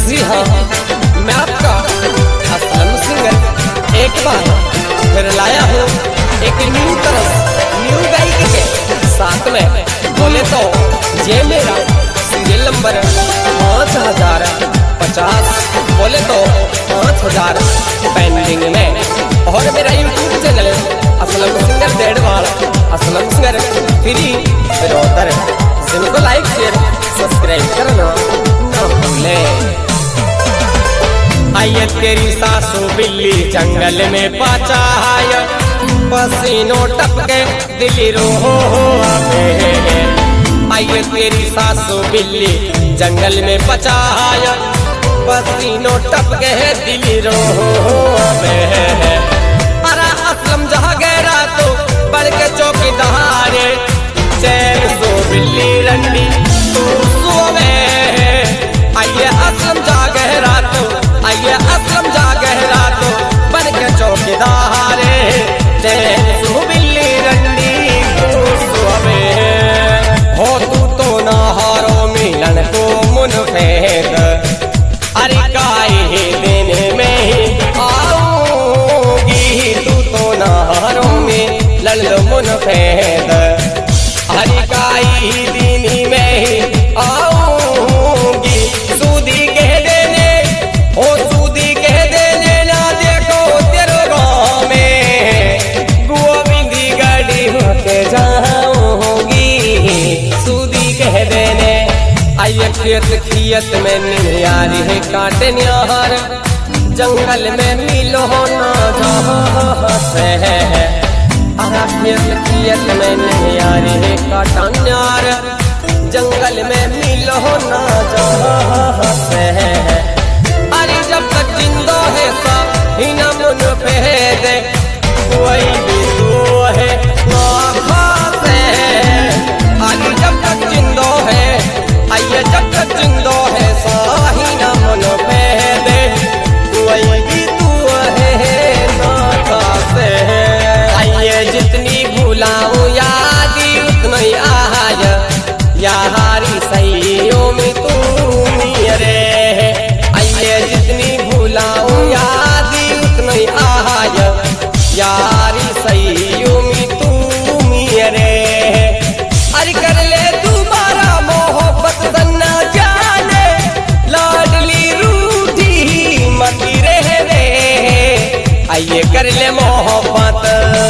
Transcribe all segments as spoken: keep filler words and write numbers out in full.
जी हाँ, मैं आपका असलम सिंगर एक बार फिर लाया हूँ एक न्यू तरह न्यू गायकी के साथ में। बोले तो ये मेरा सीरियल नंबर पाँच हजार पचास, बोले तो पाँच हजार पेंडिंग में। और मेरा YouTube channel Aslam singer Dedhwal Aslam singer free फिर जिनको लाइक शेयर सब्सक्राइब करना ना भूले। आइए तेरी सासू बिल्ली जंगल में पचाया, पसीनों टपके दिली रो आवे। आइए तेरी सासू बिल्ली जंगल में पचाया, पसीनों टपके दिली रो आवे। अरे असलम जहाँ गहरा तो बढ़ के चौकीदारे, चैन सो बिल्ली रंडी तू सोवे। आइए असलम जा गहरा तो, आइए असलम जा गहरा तो बन के चौकीदारे, चैन सो बिल्ली रंडी तू सोवे। हो तू तो नहारो मिलन को मुनफेद, अरे काहे दिन में ही आऊंगी, तू तो नहारो में लल मुनफेद, हरी काई दिन में ही आऊंगी। सूदी कह देने ओ सूदी कह देने ना देखो तेरे गाँव में, गोविंदी गाड़ी होके जाऊंगी। सूदी कह देने आइए खेत खियत में निहारी है काटे निहार, जंगल में मिलो ना जहाँ से है। अरा खेत खियत में निहारी है काटा न्यार, जंगल में मिलो ना जहाँ से है। अरे जब तक जिंदा है सब ही न मुन फेद, कोई भी तो है आँखा से। अरे जब तक जिंदा है, आइए जब तक जिंदा है साही न मुन फेद, कोई भी तो है नाथा से। आइए जितनी भुलाऊं यादी उतनी आय, यारी सैयों में तू मेरे। आइए जितनी भुलाऊं यादी उतनी आय, यारी सैयों में तू मेरे। अरे कर ले दोबारा मोहब्बत सन्ना जाने, लाडली रूठी मती रह दे। आइए कर ले मोहब्बत,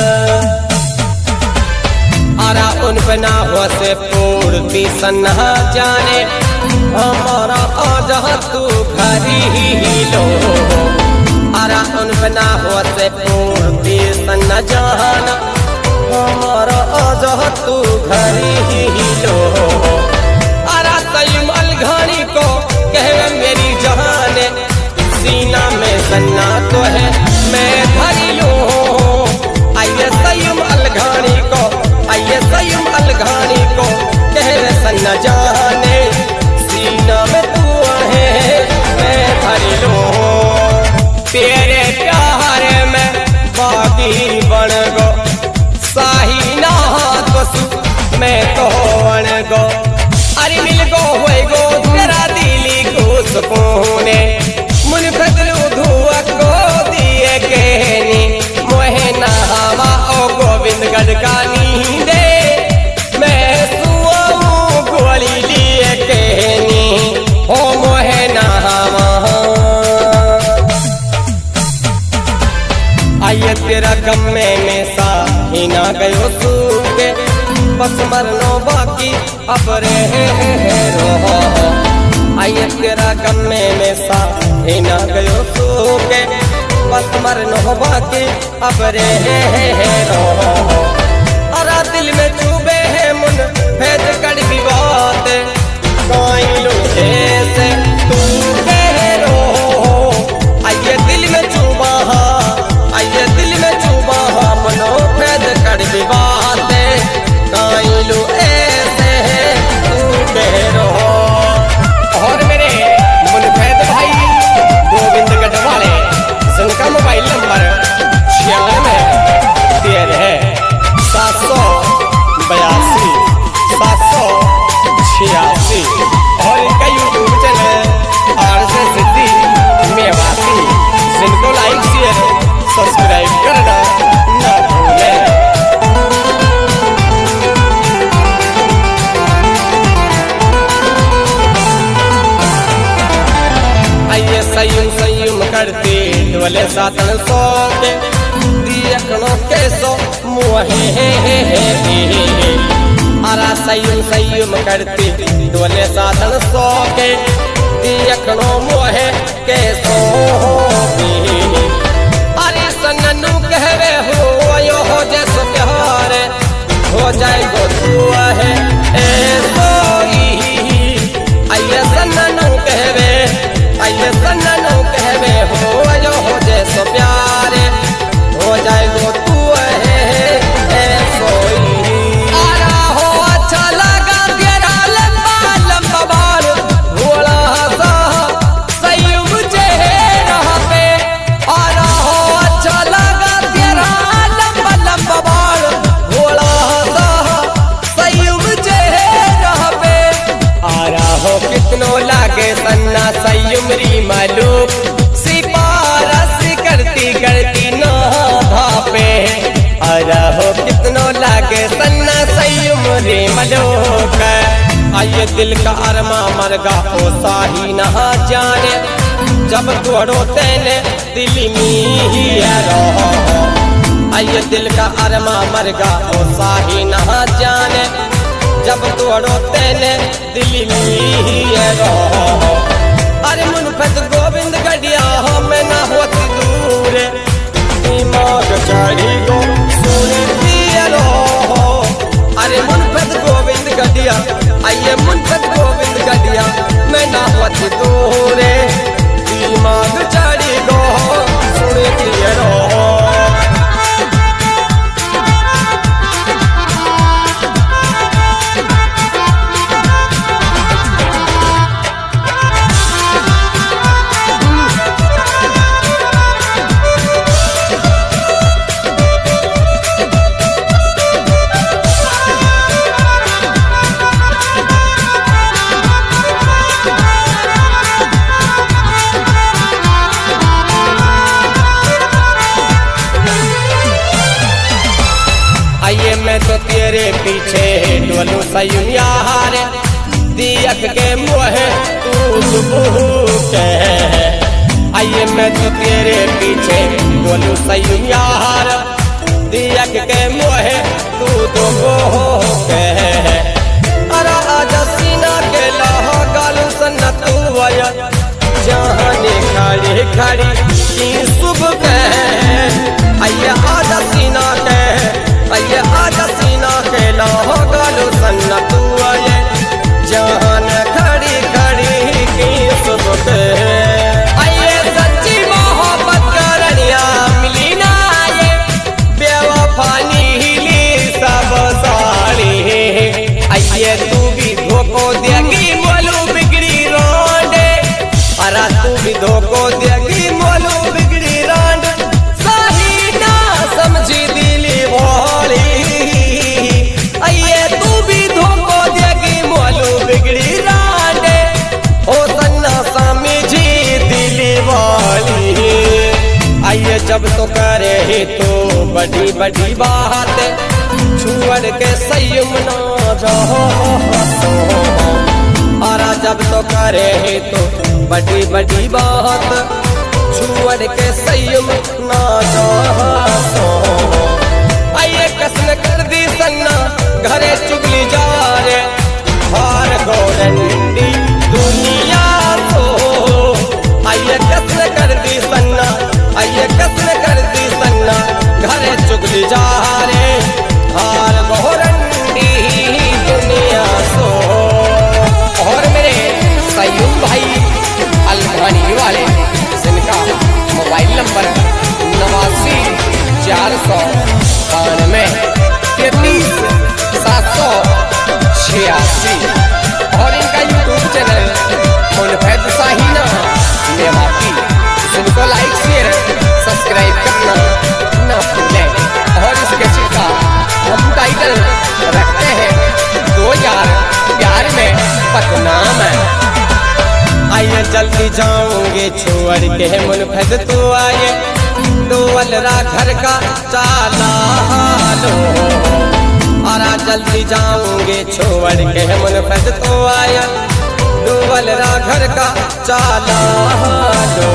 आरा उन बना हुआ से पूर्ति सन्हा जाने, हमारा आजा तू घरी ही लो। आरा उन बना हुआ से पूर्ति सन्हा जाना, हमारा आजा तू घरी ही लो। आरा सईम अलघानी को कहे मेरी जहाने, सीना में सन्ना तो है मैं भरी लूं। आइए सईम अलघानी को, आइए सईम अलघानी को कह रहे सन्ना जाने, सीना में तू है मैं भरी लूं। तेरे प्यार में बागी बन गो, साही ना तो मैं तो बन गो। अरे मिल गो हुए गो तेरा दिली को सुकूने, मुन फजलू धुआ को दिए कहनी, मोहे नहावा ओ गोविंद गढ़ का नींदे, मैं सुआऊं गोली लिए कहनी, हो मोहे नहावा। आइए तेरा गम में में सा ही ना गयो सूखे, बस मरनो बाकी अब रहे रो। आइए तेरा गम में में सा ही ना गयो सूखे, बस मरनो बाकी अब रहे रो। अरा दिल में चुभे है मुन भेद कड़वी बात, कोई लो जैसे तू कह रो। आइए दिल में चुभा, आइए दिल में चुभा मनो भेद कड़वी बात, कोई लो ऐसे तू कह रो। और मेरे मुनफैद भाई गोविंद गढ़वाले, जिनका मोबाइल नंबर छियानवे तेरह सात सौ बयासी सात सौ छियासी, और इनका यूट्यूब चैनल आर से सयुम सयुम करती डोले सातन सो के दियकनो के सो मुहे हे हे हे अरा सयुम सयुम करती डोले सातन सो के दियकनो मुहे के सो अरे सन्नू कहवे हो यो हो जैसो प्यार हो जाए गो तू है ए सोई आइए सन्नू कहवे आइए सन्नू कहवे हो यो हो जैसो प्यार हो जाए गो तू है ए सोई आरा हो अच्छा लगा तेरा लंबा लंबा बाल भोला सा सयुम चेहरा पे आरा हो अच्छा लगा तेरा लंबा लंबा बाल भोला सा सयुम चेहरा पे आरा हो कितनो लागे सन्ना सयुम री मालूम सिपारस करती करती ना भापे आरा हो कितनो लागे सन्ना सयुम री मलोक आइए दिल का अरमा मरगा ओ साही नहा जाने जब तोड़ो तेने दिल में रहो आइए दिल का अरमा मरगा ओ साही नहा जाने जब तोड़ो तेने दिल में रहो अरे मुनफत गोविंद गढ़िया हमें ना होती दूर दिमाग चढ़ी गो सुने दिया रो अरे मुनफत गोविंद गढ़िया आइए मुनफत गोविंद गढ़िया मैं ना होती दूर दिमाग चढ़ी गो सुने दिया रो आइए मैं तो तेरे पीछे डोलू सयुम यार दियक के मोहे तू के आइए मैं तो तेरे पीछे डोलू सयुम यार दियक के मोहे तू तो के अरा आजा सीना के लहा गालू सन्ना तू आया जहाने खड़ी खड़ी की सुबह के आइए आजा सीना के आइए आजा सीना के लाहो गालो सन्ना तू आए जहान खड़ी खड़ी की सुबह आइए सच्ची मोहब्बत करनिया मिली ना ये बेवफानी हिली सब साड़ी आइए तू भी धोखो देगी मोलू बिगड़ी रोंडे अरा तू भी धोखो देगी मोलू बिगड़ी रोंड सही ना समझी दिली भोली आइए तू भी धोखो देगी मोलू बिगड़ी रांडे ओ सन्ना समझी दिली वाली आइए जब तो करे तो बड़ी बड़ी बात छुअड़ के सयुम ना जाओ आरा जब तो करे तो बड़ी बड़ी बात छुअड़ के सयुम ना जाओ आइए कसम कर दी सन्ना घरे चुगली जा रे हार गोरंडी दुनिया तो आइए कसम कर दी सन्ना आइए कसम कर दी सन्ना घरे चुगली जा रे हार गोरंडी दुनिया तो और मेरे सयुम भाई अलमानी वाले जिनका मोबाइल नंबर नवासी चार सौ बानवे तैतीस सात सौ छियासी और इनका यूट्यूब चैनल मुनफत साहिना मेवाती जिनको लाइक शेयर सब्सक्राइब करना ना भूलें और इस गीत का हम टाइटल रखते हैं दो यार प्यार में बदनाम है आइए जल्दी जाऊंगे छोड़ के मुनफत तो आए डोलरा घर का चाला लो आरा जल्दी जाऊंगे छोड़ के मुनफत तो आया डोलरा घर का चाला लो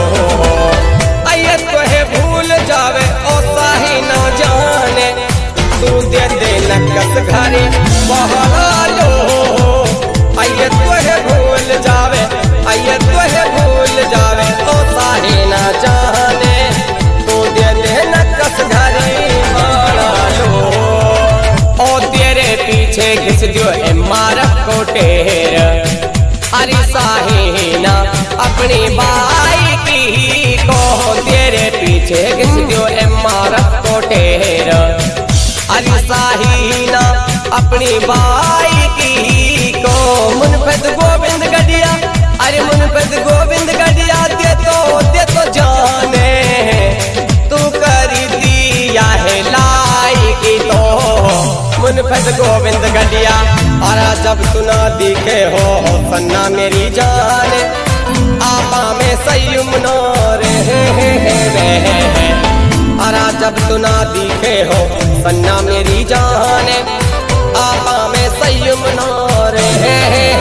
घरे बहला लो आइए तोहे भूल जावे आइए तोहे भूल जावे ओ साहे ना जाने तू दे दे न कस घरे बहला लो ओ तेरे पीछे घिस दियो ए मारक को टेर अरे साहे ना अपनी बाई की को तेरे पीछे घिस दियो ए मारक को टेर अरे साहीना अपनी बाई की को मुनफत गोविंद गढ़िया अरे मुनफत गोविंद गढ़िया दे तो दे तो जाने तू कर दिया है लाई की तो मुनफत गोविंद गढ़िया और जब सुना दिखे हो सन्ना मेरी जाने आपा में सयुम नो रे अरा जब तू ना दिखे हो सन्ना मेरी जाने आपा में सयुम नो रे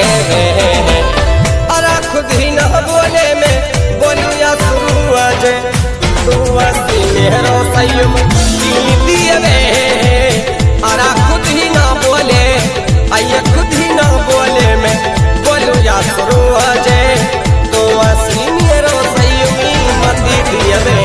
अरा खुद ही ना बोले में बोलू या शुरू अजे तू असी मेहरो सयुम दिए वे अरा खुद ही ना बोले आइए खुद ही ना बोले में बोलू या शुरू अजे तू असी मेहरो सयुम मती दिए वे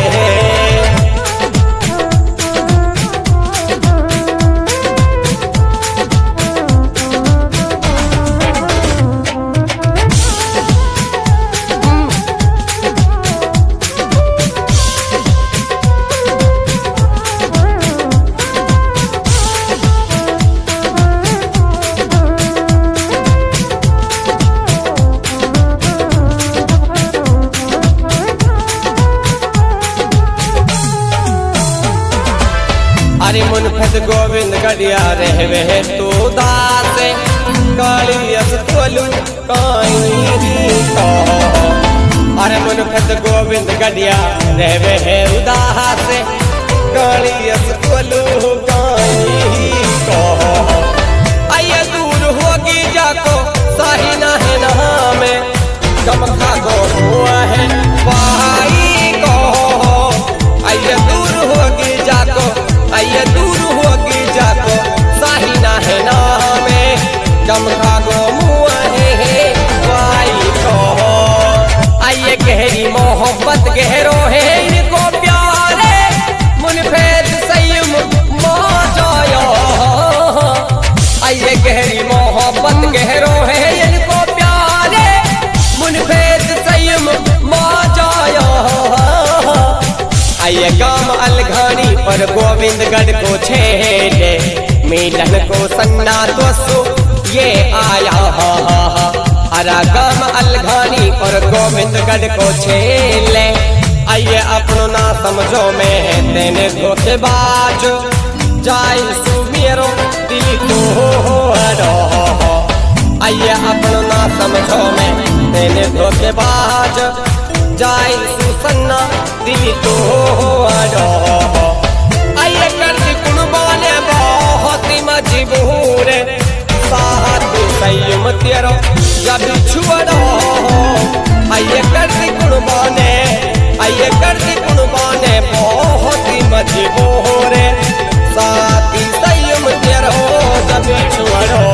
अरे मुनफत गोविंद गढ़िया रहवे तू दास कालियस तोलू काई को अरे मुनफत गोविंद गढ़िया रहवे उदास कालियस तोलू काई को आइए दूर होगी जाको साही ना है ना में चमका गो हुआ है भाई को आइए दूर होगी जाको आइए दूर होगी जाको साही ना है नामे चमका गो मुआ है भाई को आइए गहरी मोहब्बत गहरो है इनको प्यारे मुनफेद सयुम मौजाया आइए गहरी मोहब्बत गहरो है इनको प्यारे मुनफेद सयुम मौजाया आइए गाम अलघानी पर गोविंदगढ़ को छेड़े मिलन को सन्ना तो सो ये आया हा हा हा अरा गाम अलघानी पर गोविंदगढ़ को छेड़े आइए अपनो ना समझो में तेने धोखेबाज जाई सुमेरो दिल तो हो आइए अपनो ना समझो में तेने धोखेबाज जाई सुसन्ना दिल तो आइए कर कुर्बाने बहुत मजबूर साहत सयुम तेरो जब छुड़ो आइए कर कुर्बाने आइए कर कुर्बाने बहुत मजबूर साथ सयुम तेरो जब छुड़ो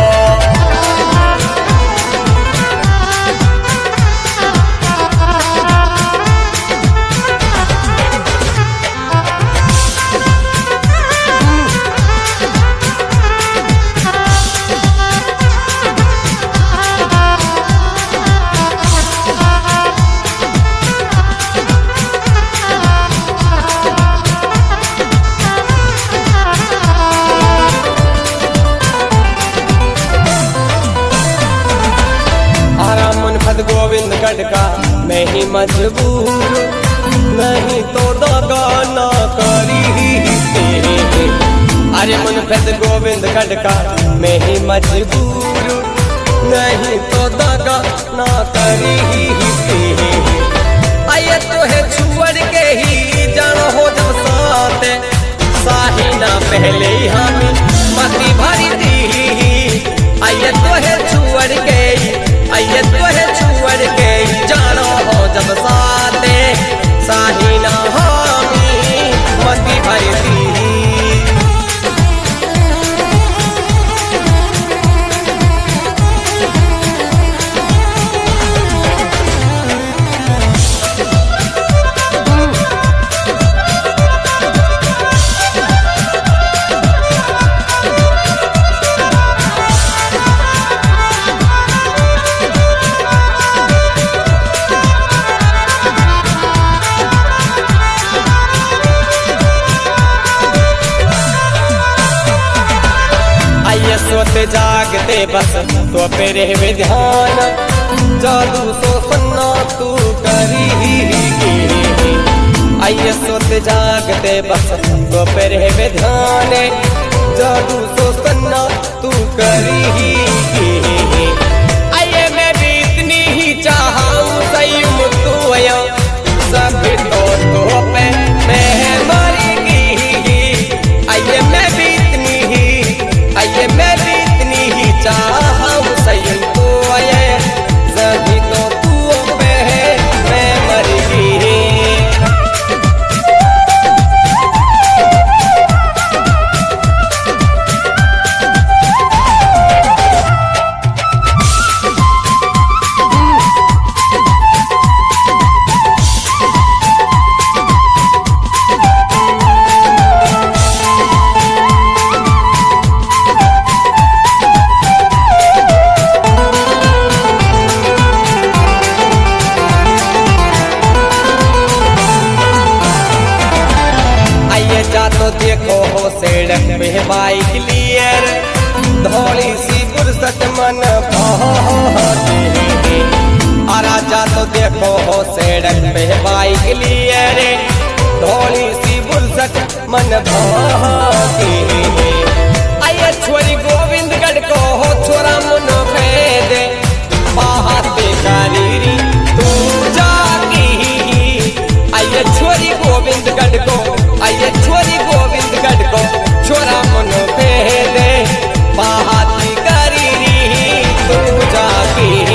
गोविंदगढ़ का मैं ही मजबूर नहीं तो दगा ना करी अरे मुनफत गोविंदगढ़ का मैं ही मजबूर नहीं तो दगा ना करी आइए तो है छुअड़ के ही जानो हो जब साथ साही ना पहले ही हम मती भरी दी आइए तो है छुअड़ के आइए तो है छुअड़ के जानो हो जब साथे साही ना हामी मती भरी दी ते बस तो पे रहे ध्यान जादू सो सन्ना तू करी आइए सोते जागते बस तो पे रहे ध्यान जादू सो सन्ना तू करी आइए मैं भी इतनी ही चाहूं सयूं तू आया सभी तो तो पे मैं मरेगी आइए मैं भी इतनी ही आइए मैं भी इतनी ही चाहूं सयूं तू आया सभी तो तू पे मैं मरेगी तो देखो हो सड़क पे बाइक क्लियर धौली सी फुर्सत मन भाते आरा जा तो देखो हो सड़क पे बाइक क्लियर धौली सी फुर्सत मन भाते आइए छोरी गोविंदगढ़ को हो छोरा मन भेद बाहते करीरी तू जागी आइए छोरी गोविंदगढ़ को आइए छोरी गोविंदगढ़ को छोरा मन भेदे बाती करी तू जाके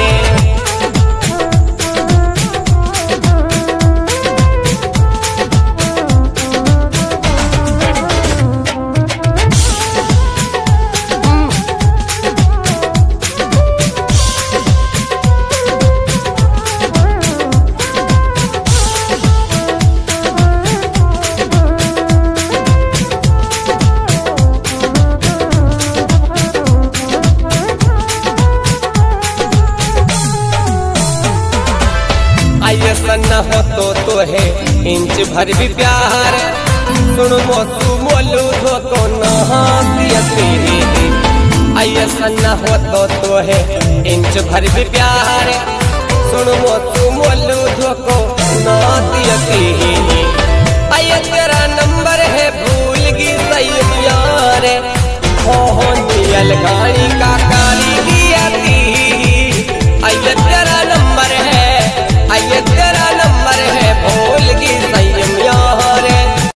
आइए सन्ना हो तो तो है इंच भर भी प्यार सुन मोसू मोलू धो को नहाती आइए सन्ना हो तो तो है इंच भर भी प्यार सुन मोसू मोलू धो को नहाती आइए तेरा नंबर है भूल गई सही यार हो नियल गाड़ी